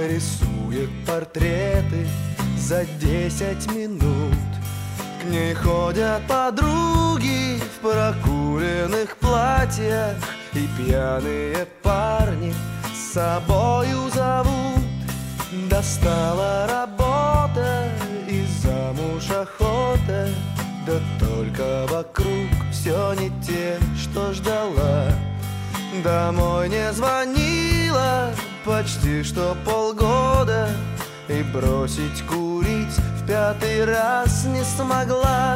рисует портреты за 10 минут. К ней ходят подруги в прокуренных платьях, и пьяные парни с собою зовут. Достала работа и замуж охота, да только вокруг все не те, что ждала. Домой не звонила почти что полгода, и бросить курить в 5-й раз не смогла.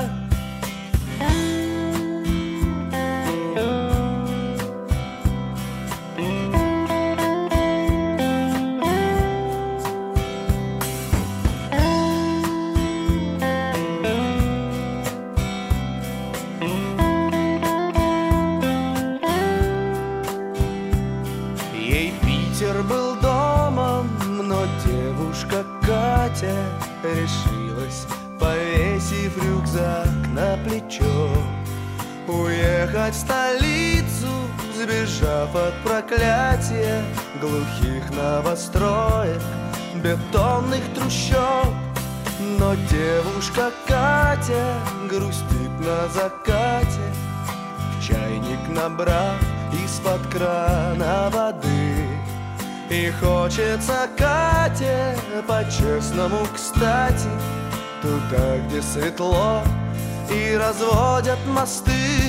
Ей Питер был домом, но девушка Катя решилась, повесив рюкзак на плечо, уехать в столицу, сбежав от проклятия глухих новостроек, бетонных трущоб. Но девушка Катя грустит на закате, в чайник набрав из-под крана воды. И хочется Кате по-честному, кстати, туда, где светло и разводят мосты.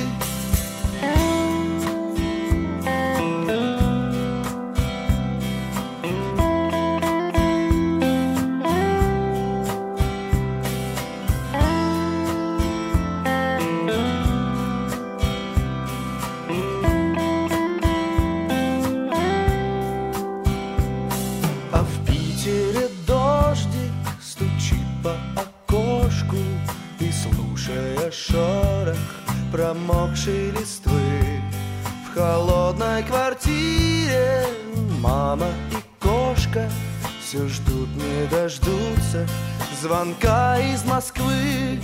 А в Питере дождик стучит по окошку, и, слушая шорох промокшей листвы, в холодной квартире мама и кошка все ждут, не дождутся звонка из Москвы.